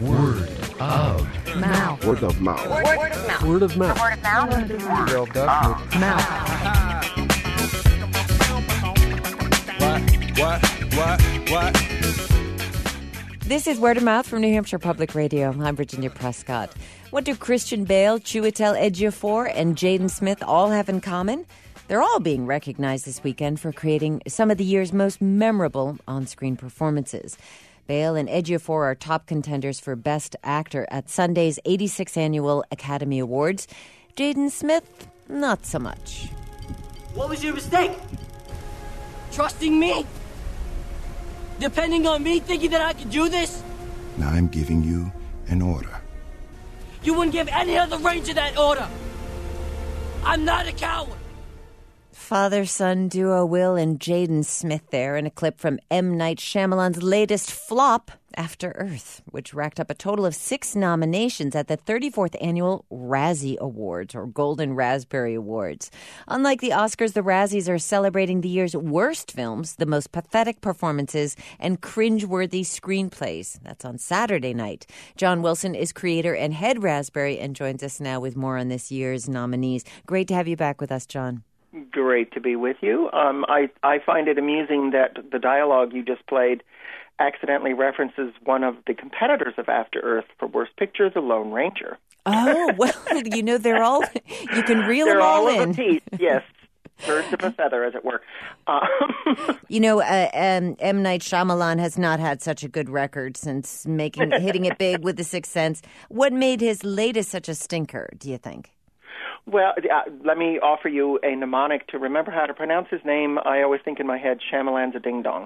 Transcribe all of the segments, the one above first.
Word of mouth. Word of mouth. Word of mouth. Word of mouth. Word of mouth. Well, definitely. Mouth. What? This is Word of Mouth from New Hampshire Public Radio. I'm Virginia Prescott. What do Christian Bale, Chiwetel Ejiofor, and Jaden Smith all have in common? They're all being recognized this weekend for creating some of the year's most memorable on-screen performances. Bale and Ejiofor are top contenders for Best Actor at Sunday's 86th Annual Academy Awards. Jaden Smith, not so much. What was your mistake? Trusting me? Depending on me, thinking that I could do this? Now I'm giving you an order. You wouldn't give any other ranger that order. I'm not a coward. Father-son duo Will and Jaden Smith there in a clip from M. Night Shyamalan's latest flop, After Earth, which racked up a total of 6 nominations at the 34th Annual Razzie Awards, or Golden Raspberry Awards. Unlike the Oscars, the Razzies are celebrating the year's worst films, the most pathetic performances, and cringeworthy screenplays. That's on Saturday night. John Wilson is creator and head Raspberry and joins us now with more on this year's nominees. Great to have you back with us, John. Great to be with you. I find it amusing that the dialogue you just played accidentally references one of the competitors of After Earth for Worst Picture, The Lone Ranger. Oh, well, they're all, you can reel them all in. They're all of a piece, yes. Birds of a feather, as it were. M. Night Shyamalan has not had such a good record since hitting it big with The Sixth Sense. What made his latest such a stinker, do you think? Well, let me offer you a mnemonic to remember how to pronounce his name. I always think in my head, Shyamalan's a ding-dong.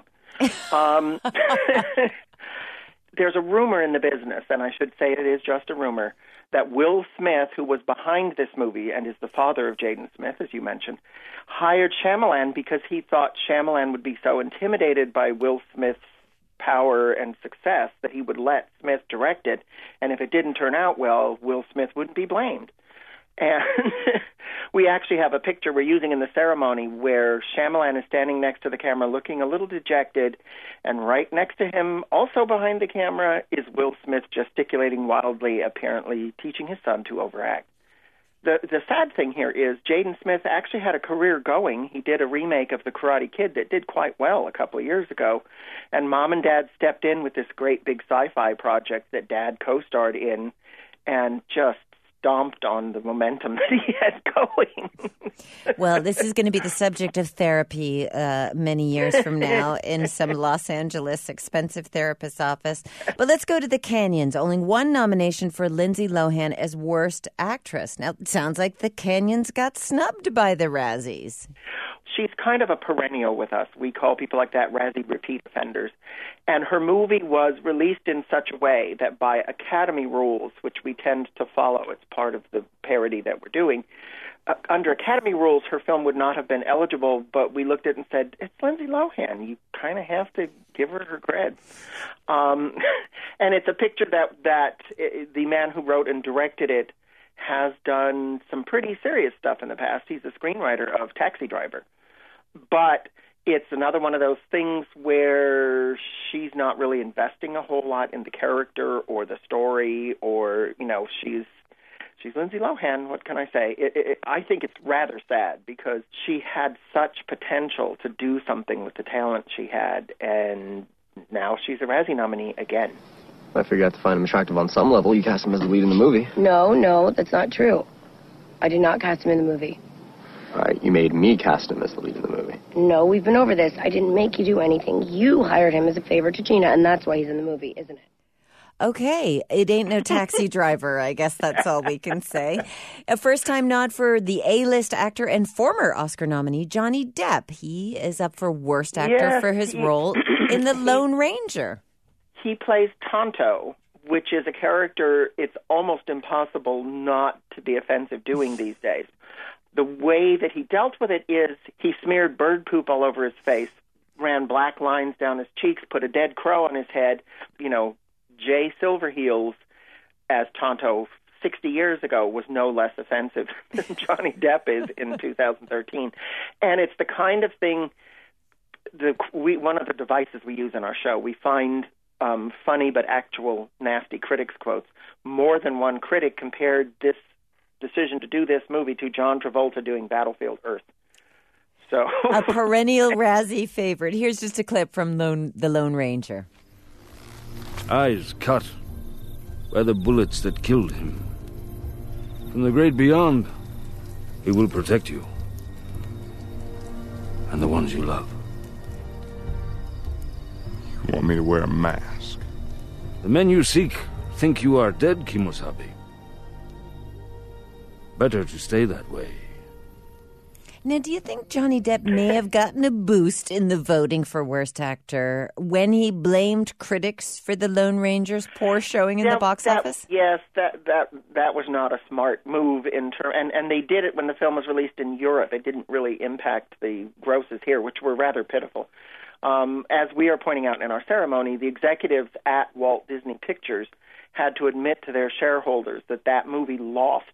There's a rumor in the business, and I should say it is just a rumor, that Will Smith, who was behind this movie and is the father of Jaden Smith, as you mentioned, hired Shyamalan because he thought Shyamalan would be so intimidated by Will Smith's power and success that he would let Smith direct it, and if it didn't turn out well, Will Smith wouldn't be blamed. And we actually have a picture we're using in the ceremony where Shyamalan is standing next to the camera looking a little dejected, and right next to him, also behind the camera, is Will Smith gesticulating wildly, apparently teaching his son to overact. The sad thing here is Jaden Smith actually had a career going. He did a remake of The Karate Kid that did quite well a couple of years ago, and Mom and Dad stepped in with this great big sci-fi project that Dad co-starred in and just stomped on the momentum that he had going. Well, this is going to be the subject of therapy many years from now in some Los Angeles expensive therapist's office. But let's go to the Canyons. Only one nomination for Lindsay Lohan as Worst Actress. Now, it sounds like the Canyons got snubbed by the Razzies. She's kind of a perennial with us. We call people like that Razzie repeat offenders. And her movie was released in such a way that by Academy rules, which we tend to follow, it's part of the parody that we're doing, under Academy rules, her film would not have been eligible, but we looked at it and said, it's Lindsay Lohan. You kind of have to give her cred. And it's a picture that the man who wrote and directed it has done some pretty serious stuff in the past. He's a screenwriter of Taxi Driver. But it's another one of those things where she's not really investing a whole lot in the character or the story, or, she's Lindsay Lohan. What can I say? I think it's rather sad because she had such potential to do something with the talent she had, and now she's a Razzie nominee again. I figured I have to find him attractive on some level. You cast him as the lead in the movie. No, that's not true. I did not cast him in the movie. All right, you made me cast him as the lead in the movie. No, we've been over this. I didn't make you do anything. You hired him as a favor to Gina, and that's why he's in the movie, isn't it? Okay, it ain't no Taxi Driver. I guess that's all we can say. A first-time nod for the A-list actor and former Oscar nominee, Johnny Depp. He is up for Worst Actor for his role in The Lone Ranger. He plays Tonto, which is a character it's almost impossible not to be offensive doing these days. The way that he dealt with it is he smeared bird poop all over his face, ran black lines down his cheeks, put a dead crow on his head. Jay Silverheels as Tonto 60 years ago was no less offensive than Johnny Depp is in 2013. And it's the kind of thing, one of the devices we use in our show, we find funny but actual nasty critics quotes. More than one critic compared this decision to do this movie to John Travolta doing Battlefield Earth. So a perennial Razzie favorite. Here's just a clip from The Lone Ranger. Eyes cut by the bullets that killed him. From the great beyond, he will protect you. And the ones you love. You want me to wear a mask? The men you seek think you are dead, Kimosabe. Better to stay that way. Now, do you think Johnny Depp may have gotten a boost in the voting for Worst Actor when he blamed critics for The Lone Ranger's poor showing in the box office? Yes, that was not a smart move and they did it when the film was released in Europe. It didn't really impact the grosses here, which were rather pitiful. As we are pointing out in our ceremony, the executives at Walt Disney Pictures had to admit to their shareholders that movie lost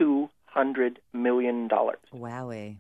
$200 million. Wowee.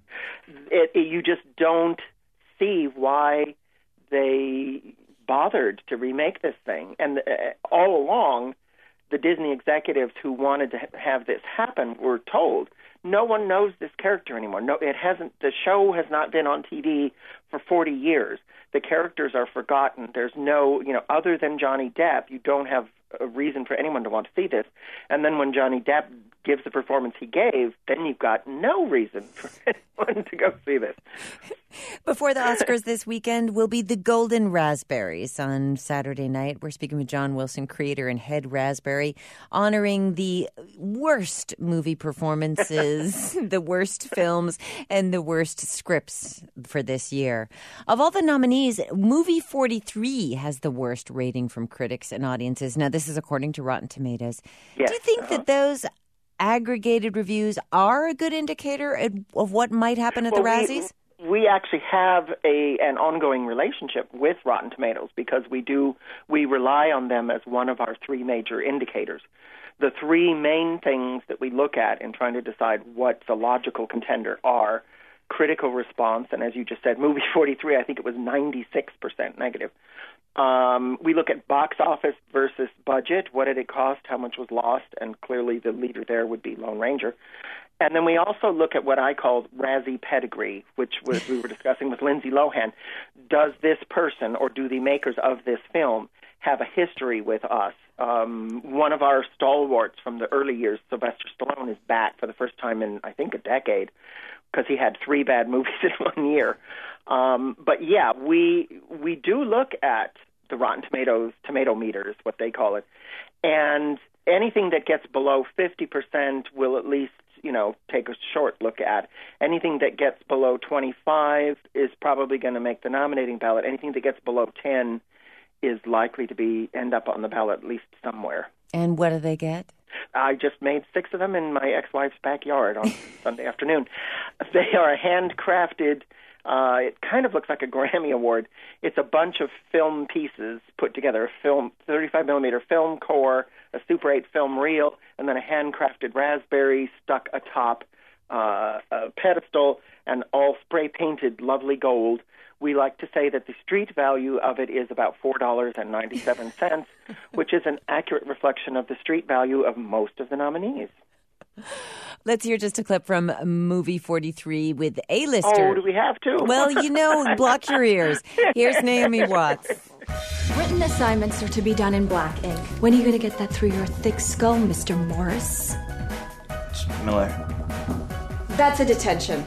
You just don't see why they bothered to remake this thing. And all along, the Disney executives who wanted to have this happen were told, no one knows this character anymore. No, it hasn't. The show has not been on TV for 40 years. The characters are forgotten. There's no, other than Johnny Depp, you don't have a reason for anyone to want to see this. And then when Johnny Depp gives the performance he gave, then you've got no reason for anyone to go see this. Before the Oscars this weekend will be the Golden Raspberries on Saturday night. We're speaking with John Wilson, creator and head Raspberry, honoring the worst movie performances, the worst films, and the worst scripts for this year. Of all the nominees, Movie 43 has the worst rating from critics and audiences. Now, this is according to Rotten Tomatoes. Yes. Do you think that those aggregated reviews are a good indicator of what might happen at the Razzies? We actually have an ongoing relationship with Rotten Tomatoes because we rely on them as one of our three major indicators. The three main things that we look at in trying to decide what's a logical contender are critical response, and as you just said, Movie 43, I think it was 96% negative. We look at box office versus budget. What did it cost? How much was lost? And clearly the leader there would be Lone Ranger. And then we also look at what I called Razzie pedigree, which we were discussing with Lindsay Lohan. Does this person or do the makers of this film have a history with us? One of our stalwarts from the early years, Sylvester Stallone, is back for the first time in, I think, a decade because he had 3 bad movies in 1 year. But yeah, we do look at the Rotten Tomatoes tomato meters, what they call it, and anything that gets below 50% will at least take a short look at. Anything that gets below 25 is probably going to make the nominating ballot. Anything that gets below 10 is likely to end up on the ballot at least somewhere. And what do they get? I just made 6 of them in my ex-wife's backyard on Sunday afternoon. They are handcrafted. It kind of looks like a Grammy Award. It's a bunch of film pieces put together, a 35-millimeter film core, a Super 8 film reel, and then a handcrafted raspberry stuck atop a pedestal and all spray-painted lovely gold. We like to say that the street value of it is about $4.97, which is an accurate reflection of the street value of most of the nominees. Let's hear just a clip from Movie 43 with A-lister. Oh, do we have to? Well, block your ears. Here's Naomi Watts. Written assignments are to be done in black ink. When are you going to get that through your thick skull, Mr. Morris? Miller. That's a detention.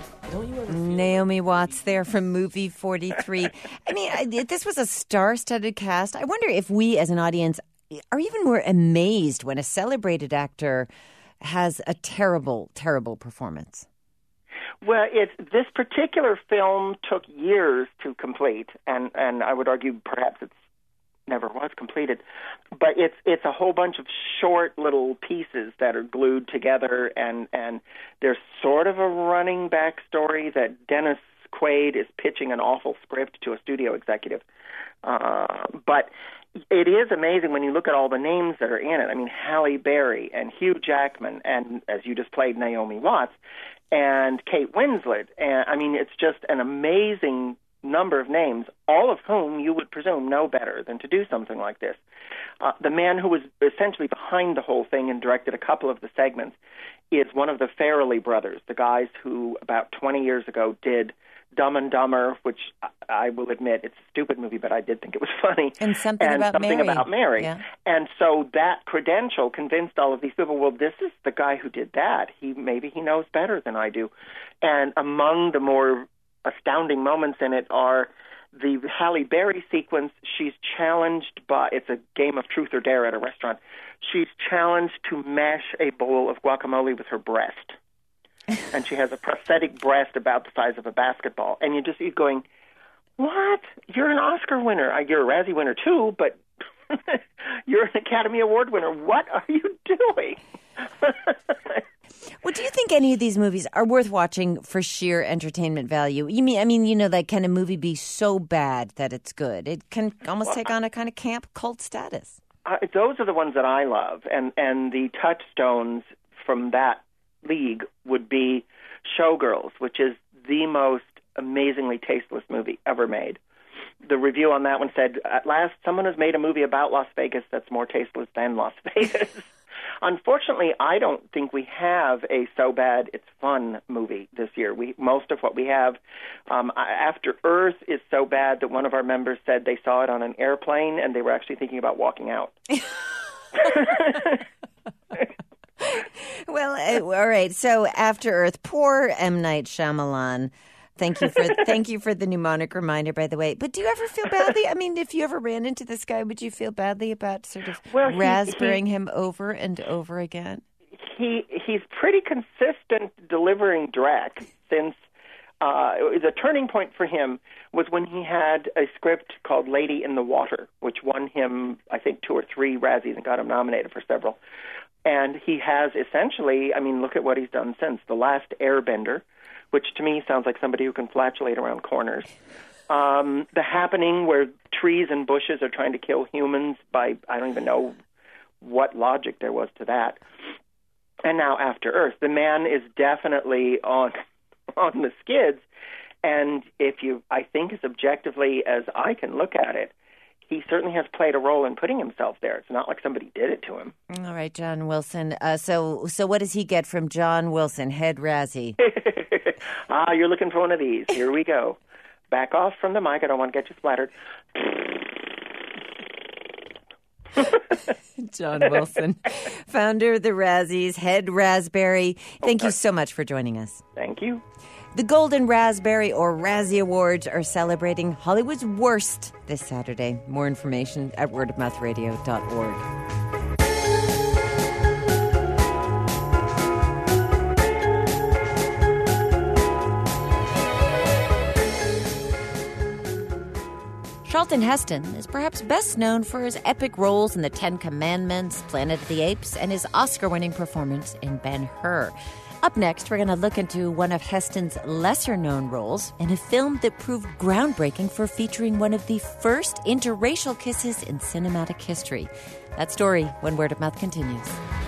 Naomi Watts there from Movie 43. I mean, this was a star-studded cast. I wonder if we as an audience are even more amazed when a celebrated actor has a terrible, terrible performance. Well, this particular film took years to complete, and I would argue perhaps it never was completed. But it's a whole bunch of short little pieces that are glued together, and there's sort of a running backstory that Dennis Quaid is pitching an awful script to a studio executive. But it is amazing when you look at all the names that are in it. I mean, Halle Berry and Hugh Jackman, and as you just played, Naomi Watts, and Kate Winslet. And I mean, it's just an amazing number of names, all of whom you would presume know better than to do something like this. The man who was essentially behind the whole thing and directed a couple of the segments is one of the Farrelly brothers, the guys who about 20 years ago did Dumb and Dumber, which I will admit it's a stupid movie, but I did think it was funny. And Something About Mary. Yeah. And so that credential convinced all of these people, well, this is the guy who did that. Maybe he knows better than I do. And among the more astounding moments in it are the Halle Berry sequence. She's challenged by, it's a game of truth or dare at a restaurant. She's challenged to mash a bowl of guacamole with her breast. And she has a prosthetic breast about the size of a basketball. And you're going, what? You're an Oscar winner. You're a Razzie winner too, but you're an Academy Award winner. What are you doing? Well, do you think any of these movies are worth watching for sheer entertainment value? That kind of movie be so bad that it's good. It can almost take on a kind of camp cult status. Those are the ones that I love. And the touchstones from that league would be Showgirls, which is the most amazingly tasteless movie ever made. The review on that one said, at last, someone has made a movie about Las Vegas that's more tasteless than Las Vegas. Unfortunately, I don't think we have a So Bad It's Fun movie this year. Most of what we have, After Earth, is so bad that one of our members said they saw it on an airplane and they were actually thinking about walking out. Well, all right. So After Earth, poor M. Night Shyamalan. Thank you for the mnemonic reminder, by the way. But do you ever feel badly? I mean, if you ever ran into this guy, would you feel badly about sort of raspberrying him over and over again? He's pretty consistent delivering Drek since the turning point for him was when he had a script called Lady in the Water, which won him, I think, 2 or 3 Razzies and got him nominated for several. And he has essentially, look at what he's done since. The Last Airbender, which to me sounds like somebody who can flatulate around corners. The Happening, where trees and bushes are trying to kill humans by, I don't even know what logic there was to that. And now After Earth. The man is definitely on the skids. And I think as objectively as I can look at it, he certainly has played a role in putting himself there. It's not like somebody did it to him. All right, John Wilson. So what does he get from John Wilson, head Razzie? You're looking for one of these. Here we go. Back off from the mic. I don't want to get you splattered. John Wilson, founder of the Razzies, head Raspberry. Thank you so much for joining us. Thank you. The Golden Raspberry or Razzie Awards are celebrating Hollywood's worst this Saturday. More information at wordofmouthradio.org. Charlton Heston is perhaps best known for his epic roles in The Ten Commandments, Planet of the Apes, and his Oscar-winning performance in Ben-Hur. Up next, we're going to look into one of Heston's lesser-known roles in a film that proved groundbreaking for featuring one of the first interracial kisses in cinematic history. That story when Word of Mouth continues.